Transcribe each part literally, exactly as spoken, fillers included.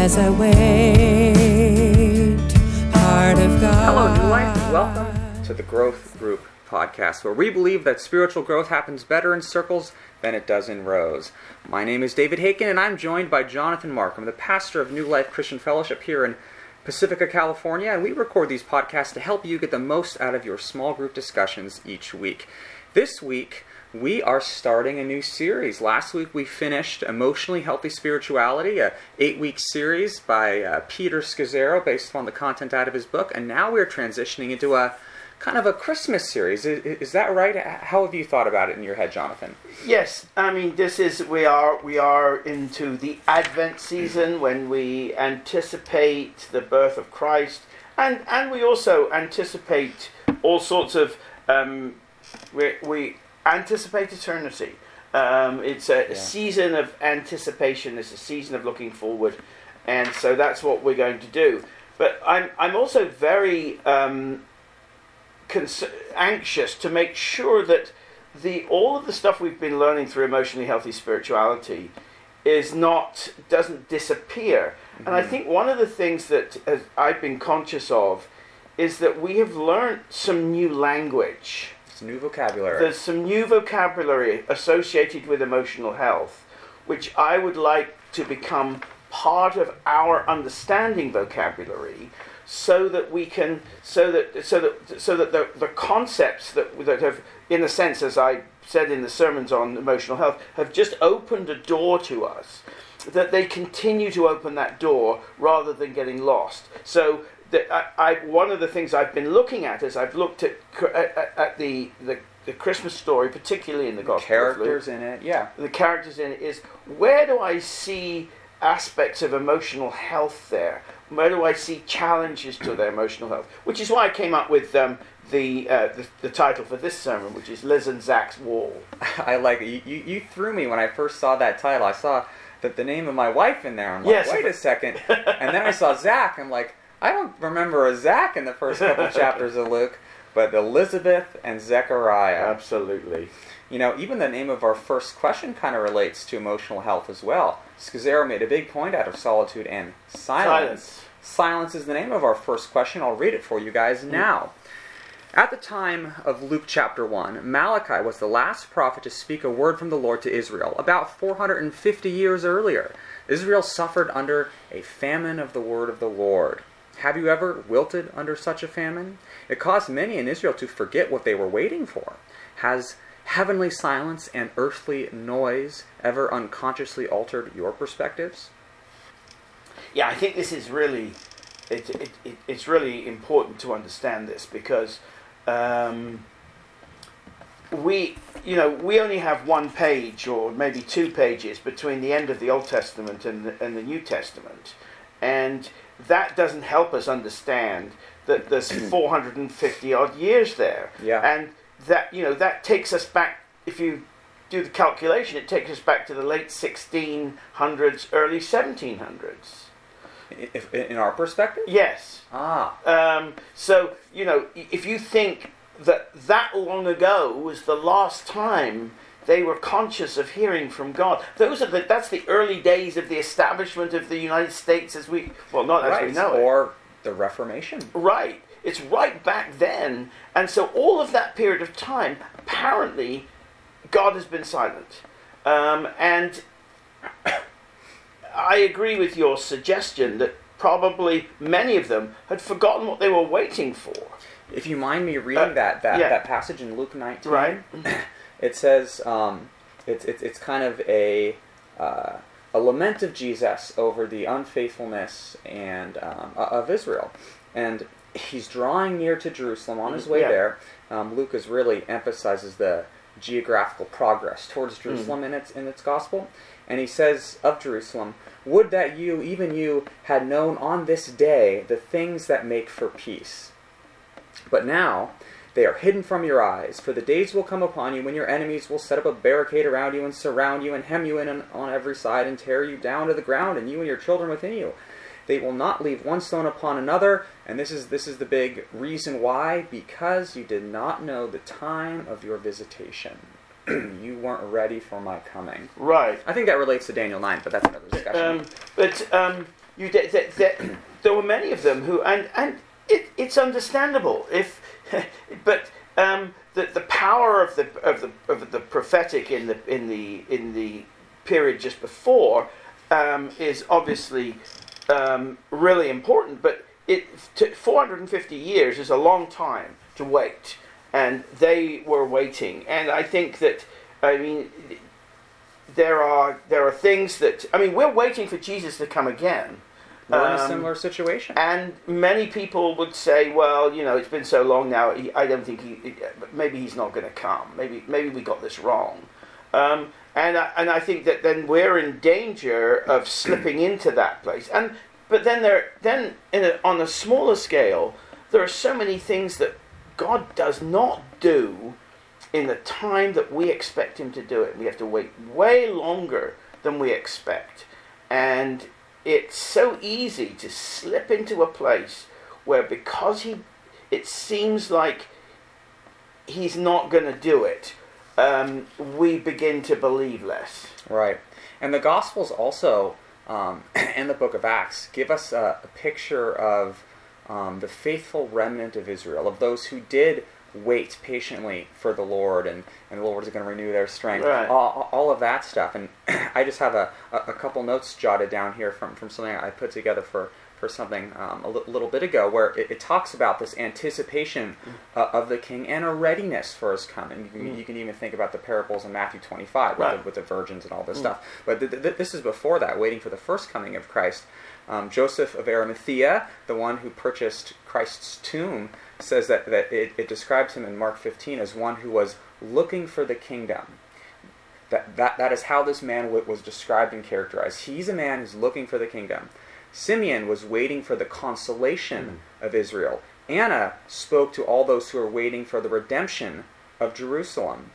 as I wait, heart of God. Hello, New Life. Welcome to the Growth Group podcast, where we believe that spiritual growth happens better in circles than it does in rows. My name is David Haken, and I'm joined by Jonathan Markham, the pastor of New Life Christian Fellowship here in Pacifica, California, and we record these podcasts to help you get the most out of your small group discussions each week. This week, we are starting a new series. Last week, we finished Emotionally Healthy Spirituality, a eight-week series by uh, Peter Scazzero based on the content out of his book, and now we're transitioning into a kind of a Christmas series. Is, is that right? How have you thought about it in your head, Jonathan? Yes, I mean, this is, we are we are into the Advent season when we anticipate the birth of Christ, and, and we also anticipate all sorts of, um, we, we anticipate eternity. Um, it's a yeah. season of anticipation, it's a season of looking forward, and so that's what we're going to do. But I'm, I'm also very um, cons- anxious to make sure that The all of the stuff we've been learning through emotionally healthy spirituality is not doesn't disappear. Mm-hmm. And I think one of the things that uh, I've been conscious of is that we have learned some new language. Some new vocabulary. There's some new vocabulary associated with emotional health, which I would like to become part of our understanding vocabulary, so that we can, so that so that so that the the concepts that that have, in a sense, as I said in the sermons on emotional health, have just opened a door to us, that they continue to open that door rather than getting lost. So the, I, I, one of the things I've been looking at as I've looked at at, at the, the the Christmas story, particularly in the Gospel characters of Luke, in it, yeah, the characters in it, is where do I see aspects of emotional health there? Where do I see challenges to their emotional health? Which is why I came up with um, the, uh, the the title for this sermon, which is Liz and Zach's Wall. I like it. You, you, you threw me when I first saw that title. I saw that the name of my wife in there. I'm like, yes. Wait a second. And then I saw Zach. I'm like, I don't remember a Zach in the first couple chapters of Luke, but Elizabeth and Zechariah. Absolutely. You know, even the name of our first question kind of relates to emotional health as well. Scazzero made a big point out of solitude and silence. Silence. Silence is the name of our first question. I'll read it for you guys now. At the time of Luke chapter one, Malachi was the last prophet to speak a word from the Lord to Israel, about four hundred fifty years earlier. Israel suffered under a famine of the word of the Lord. Have you ever wilted under such a famine? It caused many in Israel to forget what they were waiting for. Has heavenly silence and earthly noise ever unconsciously altered your perspectives? Yeah, I think this is really, it, it, it, it's really important to understand this, because um, we, you know, we only have one page or maybe two pages between the end of the Old Testament and the, and the New Testament, and that doesn't help us understand that there's four hundred fifty odd years there. Yeah. And that, you know, that takes us back, if you do the calculation, it takes us back to the late sixteen hundreds, early seventeen hundreds. If, in our perspective? Yes. Ah. Um, so, you know, if you think that that long ago was the last time they were conscious of hearing from God, those are the, that's the early days of the establishment of the United States as we, well, not right. as we know it. Or the Reformation. Right. It's right back then. And so all of that period of time, apparently, God has been silent. Um, and I agree with your suggestion that probably many of them had forgotten what they were waiting for. If you mind me reading uh, that that, yeah. that passage in Luke nineteen, right? It says um, it's it's it's kind of a uh, a lament of Jesus over the unfaithfulness and um, of Israel, and he's drawing near to Jerusalem on his way yeah. there. Um, Lucas really emphasizes the geographical progress towards Jerusalem mm. in its in its gospel. And he says of Jerusalem, "Would that you, even you, had known on this day the things that make for peace. But now they are hidden from your eyes, for the days will come upon you when your enemies will set up a barricade around you and surround you and hem you in on every side and tear you down to the ground, and you and your children within you. They will not leave one stone upon another." And this is this is the big reason why: because you did not know the time of your visitation. You weren't ready for my coming. Right. I think that relates to Daniel nine, but that's another discussion. Um, but um, you there, there, there were many of them who, and and it, it's understandable if, but um, the the power of the of the of the prophetic in the in the in the period just before um, is obviously um, really important. But it to four hundred fifty years is a long time to wait, and they were waiting. And I think that I mean there are there are things that I mean we're waiting for Jesus to come again. We're in a Um, similar situation. And many people would say, well, you know, it's been so long now, he, I don't think he, he, maybe he's not going to come. Maybe maybe we got this wrong. Um, and, I, and I think that then we're in danger of slipping into that place. And But then, there, then in a, on a smaller scale, there are so many things that God does not do in the time that we expect him to do it. We have to wait way longer than we expect. And it's so easy to slip into a place where because he, it seems like he's not going to do it, um, we begin to believe less. Right. And the Gospels also, um, in the book of Acts, give us a, a picture of um, the faithful remnant of Israel, of those who did wait patiently for the Lord, and, and the Lord is going to renew their strength. Right. All, all of that stuff. And I just have a, a, a couple notes jotted down here from, from something I put together for, for something um, a li- little bit ago, where it, it talks about this anticipation uh, of the king and a readiness for his coming. You can, Mm. you can even think about the parables in Matthew twenty-five with, Right. the, with the virgins and all this Mm. stuff. But th- th- this is before that, waiting for the first coming of Christ. Um, Joseph of Arimathea, the one who purchased Christ's tomb, says that, that it, it describes him in Mark fifteen as one who was looking for the kingdom. That that, that is how this man w- was described and characterized. He's a man who's looking for the kingdom. Simeon was waiting for the consolation mm. of Israel. Anna spoke to all those who are waiting for the redemption of Jerusalem.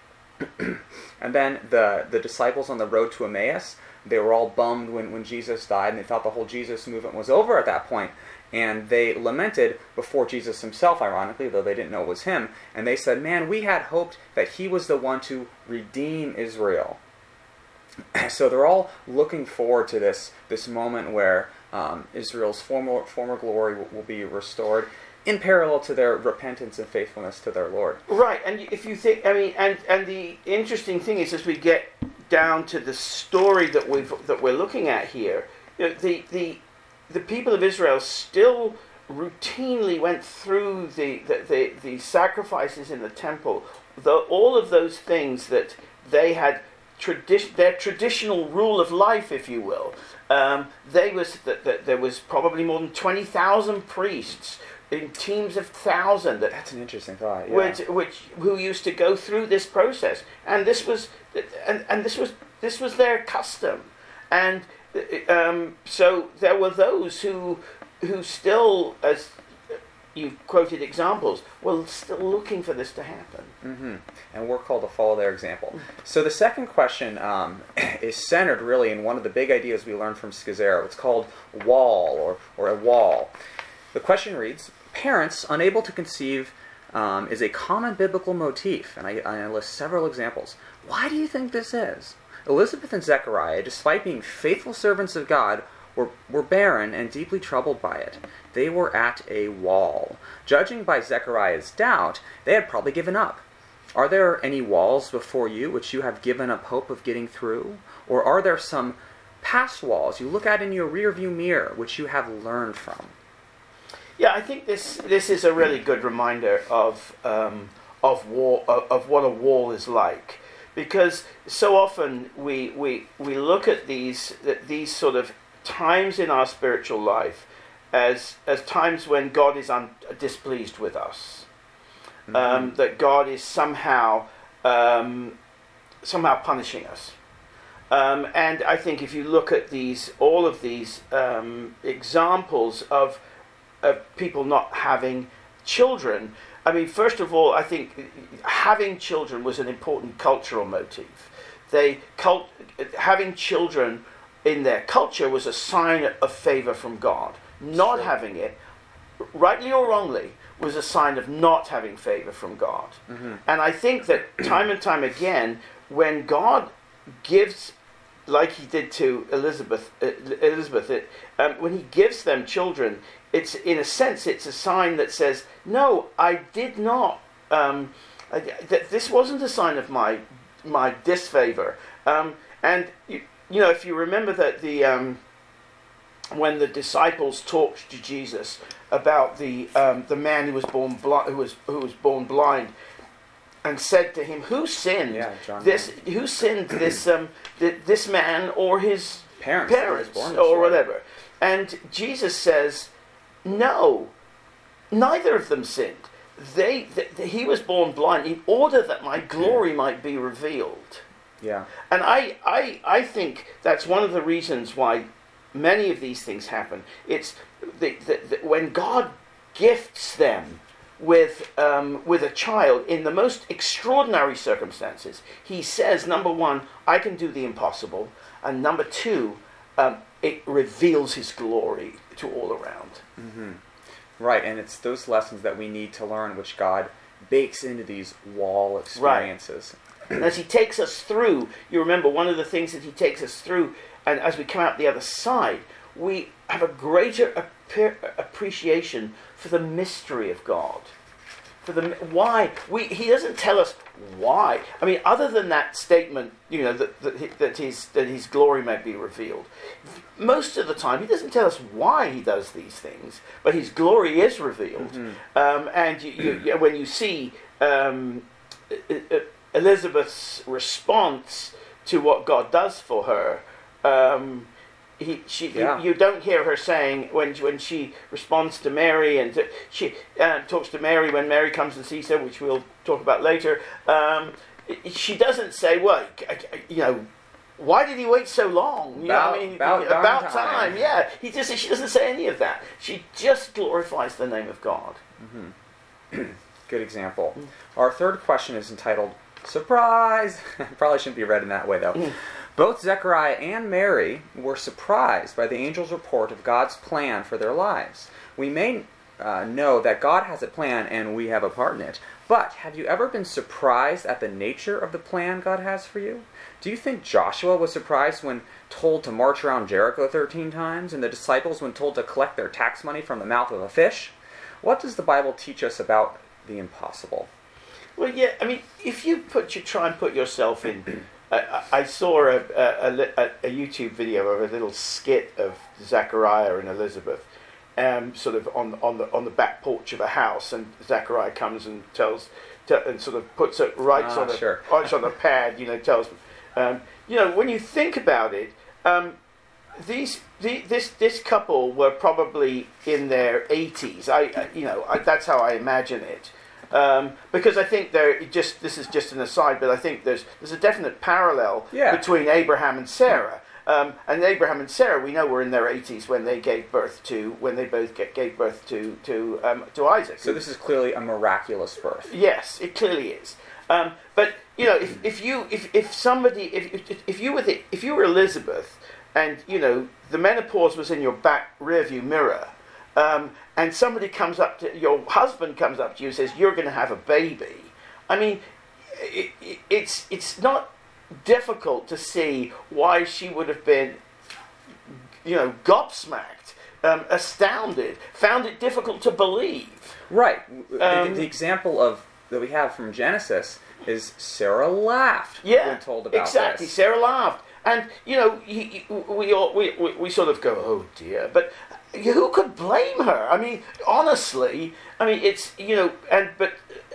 And then the, the disciples on the road to Emmaus, they were all bummed when, when Jesus died, and they thought the whole Jesus movement was over at that point. And they lamented before Jesus himself, ironically, though they didn't know it was him. And they said, man, we had hoped that he was the one to redeem Israel. So they're all looking forward to this, this moment where um, Israel's former, former glory will, will be restored, in parallel to their repentance and faithfulness to their Lord. Right, and if you think, I mean, and, and the interesting thing is, as we get down to the story that we've that we're looking at here, you know, the the the people of Israel still routinely went through the the, the, the sacrifices in the temple, the, all of those things that they had tradition, their traditional rule of life, if you will. Um, they was that, that there was probably more than twenty thousand priests in teams of thousand that That's an interesting thought. Yeah. which, which who used to go through this process, and this was and, and this was this was their custom, and um, so there were those who who still, as you quoted examples, were still looking for this to happen. Mm-hmm. And we're called to follow their example. So the second question um, is centered really in one of the big ideas we learned from Scazzero. It's called wall, or, or a wall. The question reads, parents unable to conceive um, is a common biblical motif, and I, I list several examples. Why do you think this is? Elizabeth and Zechariah, despite being faithful servants of God, were, were barren and deeply troubled by it. They were at a wall. Judging by Zechariah's doubt, they had probably given up. Are there any walls before you which you have given up hope of getting through? Or are there some past walls you look at in your rearview mirror which you have learned from? Yeah, I think this this is a really good reminder of um, of wall of, of what a wall is like, because so often we we, we look at these these sort of times in our spiritual life as as times when God is un, displeased with us, mm-hmm. um, that God is somehow um, somehow punishing us. Um, and I think if you look at these all of these um, examples of of people not having children, I mean, first of all, I think having children was an important cultural motif. They cult, having children in their culture was a sign of favor from God. Not sure. having it, rightly or wrongly, was a sign of not having favor from God. Mm-hmm. And I think that time and time again, when God gives like he did to Elizabeth, uh, Elizabeth, it, um, when he gives them children, it's in a sense it's a sign that says, no, I did not. Um, I, th- this wasn't a sign of my my disfavor. Um, and you, you know, if you remember that the um, when the disciples talked to Jesus about the um, the man who was born blind, who was who was born blind, and said to him, "Who sinned Yeah, John this? Who sinned this um, th- this man or his Parents, parents born this or way. whatever?" And Jesus says, "No, neither of them sinned. They th- th- he was born blind in order that my glory might be revealed." Yeah. And I, I, I think that's one of the reasons why many of these things happen. It's the, the, the, when God gifts them with um, with a child in the most extraordinary circumstances, he says, number one, I can do the impossible, and number two, um, it reveals his glory to all around. Mm-hmm. Right, and it's those lessons that we need to learn, which God bakes into these wall experiences. And as he takes us through, you remember one of the things that he takes us through, and as we come out the other side, we have a greater ap- appreciation for the mystery of God. For the why we he doesn't tell us why. I mean, other than that statement, you know, that that, that his that his glory may be revealed. Most of the time, he doesn't tell us why he does these things, but his glory is revealed. Mm-hmm. Um, and you, you, you, when you see um, Elizabeth's response to what God does for her, um, he, she, yeah. you, you don't hear her saying when when she responds to Mary and to, she uh, talks to Mary when Mary comes and sees her, which we'll talk about later. Um, she doesn't say, "Well, you know, why did he wait so long?" You about, know, I mean, about, about time. time. Yeah, he just she doesn't say any of that. She just glorifies the name of God. Mm-hmm. Good example. Mm. Our third question is entitled "Surprise." Probably shouldn't be read in that way, though. Mm. Both Zechariah and Mary were surprised by the angel's report of God's plan for their lives. We may uh, know that God has a plan and we have a part in it, but have you ever been surprised at the nature of the plan God has for you? Do you think Joshua was surprised when told to march around Jericho thirteen times, and the disciples when told to collect their tax money from the mouth of a fish? What does the Bible teach us about the impossible? Well, yeah, I mean, if you put you try and put yourself in... I, I saw a, a, a, a YouTube video of a little skit of Zechariah and Elizabeth, um, sort of on on the on the back porch of a house, and Zechariah comes and tells, t- and sort of puts it right ah, on the sure. right on the pad, you know, tells them, um, you know, when you think about it, um, these the, this this couple were probably in their eighties. I, I you know I, that's how I imagine it. Um, because I think there just this is just an aside, but I think there's there's a definite parallel yeah. between Abraham and Sarah. Um, and Abraham and Sarah, we know, were in their eighties when they gave birth to when they both get, gave birth to to um, to Isaac. So this is clearly a miraculous birth. Yes, it clearly is. Um, but you know, if, if you if, if somebody if, if if you were the, if you were Elizabeth, and you know the menopause was in your back rearview mirror. Um, and somebody comes up to your husband comes up to you and says you're going to have a baby. I mean, it, it, it's it's not difficult to see why she would have been, you know, gobsmacked, um, astounded, found it difficult to believe. Right. Um, the, the example of that we have from Genesis is Sarah laughed yeah, when told about exactly. this. Sarah laughed, and you know, he, he, we all we, we we sort of go, oh dear, but. Who could blame her? I mean, honestly, I mean, it's, you know, and, but,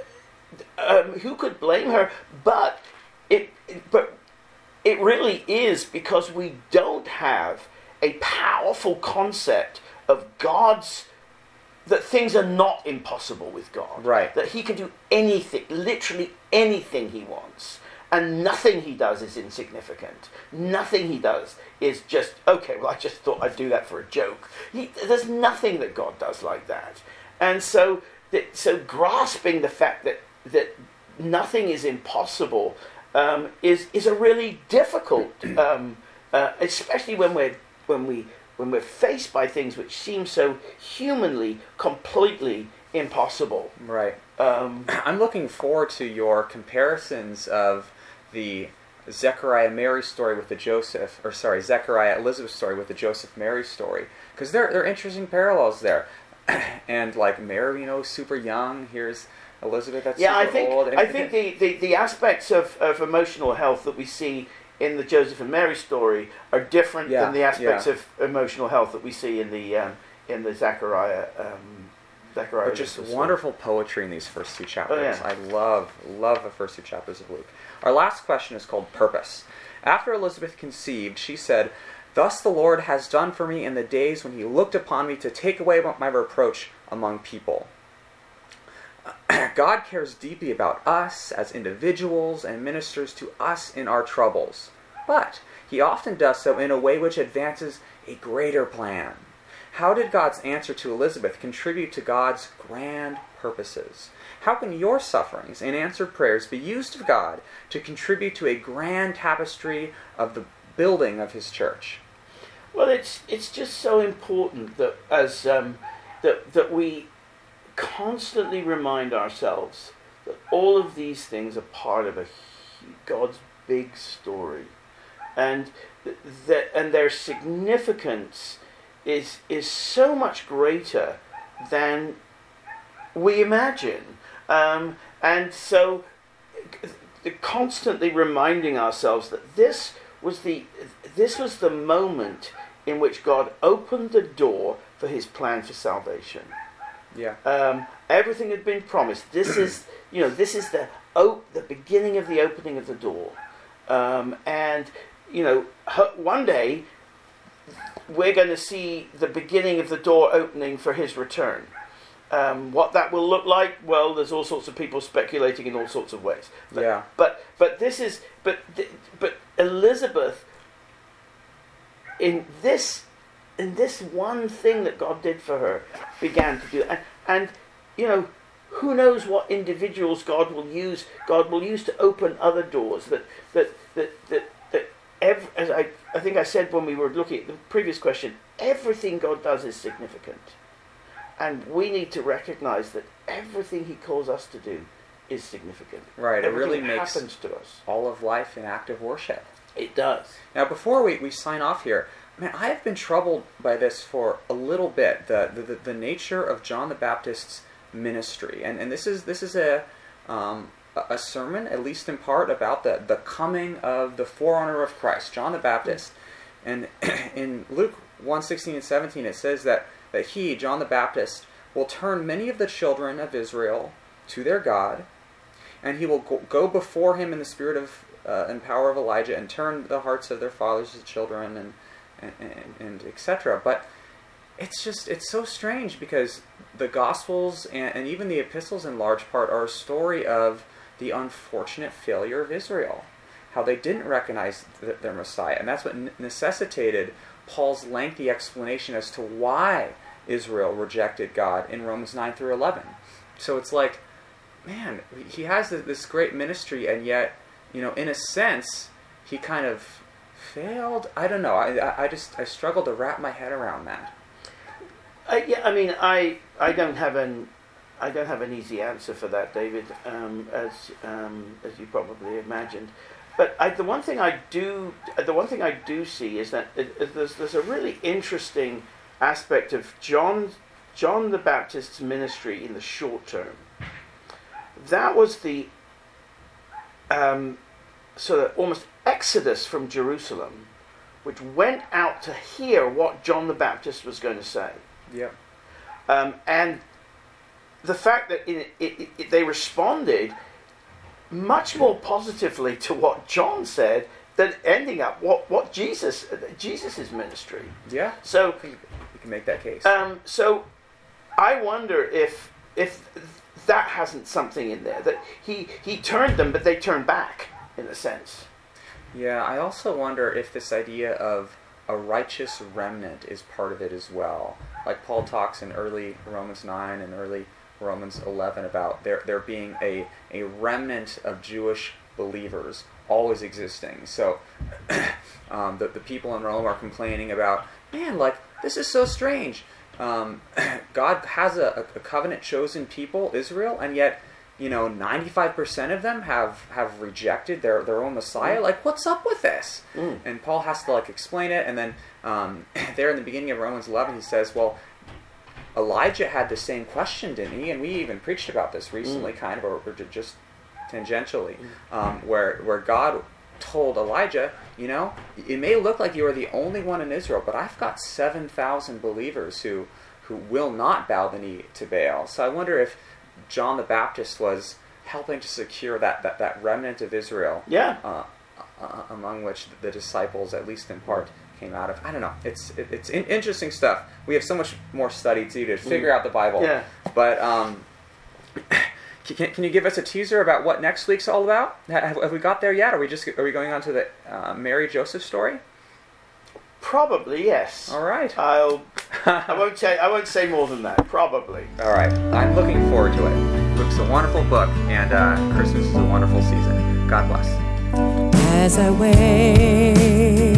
um, who could blame her? But, it, but, it really is because we don't have a powerful concept of God's, that things are not impossible with God. Right. That he can do anything, literally anything he wants. And nothing he does is insignificant. Nothing he does is just, okay, well, I just thought I'd do that for a joke. He, there's nothing that God does like that. And so that, so grasping the fact that, that nothing is impossible um, is is a really difficult, um, uh, especially when we're, when, we, when we're faced by things which seem so humanly, completely impossible. Right. Um, I'm looking forward to your comparisons of the Zechariah Mary story with the Joseph, or sorry, Zechariah Elizabeth story with the Joseph Mary story, because there there are interesting parallels there. And like Mary, you know, super young. Here's Elizabeth, that's yeah, super I think old. And I think the, the, the aspects of, of emotional health that we see in the Joseph and Mary story are different Yeah, than the aspects yeah. of emotional health that we see in the um, in the Zechariah um, Zechariah. But just story. wonderful poetry in these first two chapters. Oh, yeah. I love, love the first two chapters of Luke. Our last question is called Purpose. After Elizabeth conceived, she said, "Thus the Lord has done for me in the days when he looked upon me to take away my reproach among people." God cares deeply about us as individuals and ministers to us in our troubles. But he often does so in a way which advances a greater plan. How did God's answer to Elizabeth contribute to God's grand purposes? How can your sufferings and answered prayers be used of God to contribute to a grand tapestry of the building of his church? Well, it's it's just so important that as um, that that we constantly remind ourselves that all of these things are part of a God's big story, and that and their significance is is so much greater than we imagine, um, and so constantly reminding ourselves that this was the this was the moment in which God opened the door for his plan for salvation. Yeah. Um, everything had been promised. This is, you know, this is the op- the beginning of the opening of the door, um, and you know, one day we're going to see the beginning of the door opening for his return. Um, what that will look like, well, there's all sorts of people speculating in all sorts of ways. But, yeah. But but this is but but Elizabeth, in this. And this one thing that God did for her began to do. And, and, you know, who knows what individuals God will use God will use to open other doors. That, that, that, that, that every, as I, I think I said when we were looking at the previous question, everything God does is significant. And we need to recognize that everything he calls us to do is significant. Right, everything it really makes happens to us. all of life an act of worship. It does. Now, before we, we sign off here, man, I have been troubled by this for a little bit, the the, the nature of John the Baptist's ministry. And and this is this is a um, a sermon, at least in part, about the, the coming of the forerunner of Christ, John the Baptist. And in Luke one sixteen and seventeen, it says that, that he, John the Baptist, will turn many of the children of Israel to their God, and he will go, go before him in the spirit of uh, and power of Elijah, and turn the hearts of their fathers to children, and and, and, and et cetera. But it's just, it's so strange, because the Gospels and, and even the epistles in large part are a story of the unfortunate failure of Israel, how they didn't recognize th- their Messiah. And that's what necessitated Paul's lengthy explanation as to why Israel rejected God in Romans nine through eleven. So it's like, man, he has this great ministry, and yet, you know, in a sense, he kind of failed. I don't know. I, I just I struggle to wrap my head around that. Uh, yeah, I mean, I I don't have an I don't have an easy answer for that, David, um, as um, as you probably imagined. But I, the one thing I do the one thing I do see is that it, it, there's there's a really interesting aspect of John John the Baptist's ministry in the short term. That was the um, sort of almost exodus from Jerusalem, which went out to hear what John the Baptist was going to say. Yeah. Um, and the fact that it, it, it, they responded much more positively to what John said than ending up what, what Jesus Jesus's ministry. Yeah. So I think you can make that case. Um, so I wonder if if that hasn't something in there, that he he turned them, but they turned back in a sense. Yeah, I also wonder if this idea of a righteous remnant is part of it as well. Like Paul talks in early Romans nine and early Romans eleven about there there being a, a remnant of Jewish believers always existing. So um, the, the people in Rome are complaining about, man, like, this is so strange. Um, God has a, a covenant chosen people, Israel, and yet you know, ninety-five percent of them have, have rejected their, their own Messiah. Mm. Like, what's up with this? Mm. And Paul has to, like, explain it. And then um, there in the beginning of Romans eleven, he says, well, Elijah had the same question, didn't he? And we even preached about this recently, mm. kind of, or, or just tangentially, mm. um, where where God told Elijah, you know, it may look like you are the only one in Israel, but I've got seven thousand believers who, who will not bow the knee to Baal. So I wonder if John the Baptist was helping to secure that, that, that remnant of Israel, yeah, uh, uh, among which the disciples, at least in part, came out of. I don't know. It's it, it's in, interesting stuff. We have so much more study to do to figure mm. out the Bible. Yeah. But um, can, can you give us a teaser about what next week's all about? Have, have we got there yet? Are we just are we going on to the uh, Mary Joseph story? Probably, yes. All right. I'll. I won't say. I won't say more than that. Probably. All right. I'm looking forward to it. It's a wonderful book, and uh, Christmas is a wonderful season. God bless. As I wait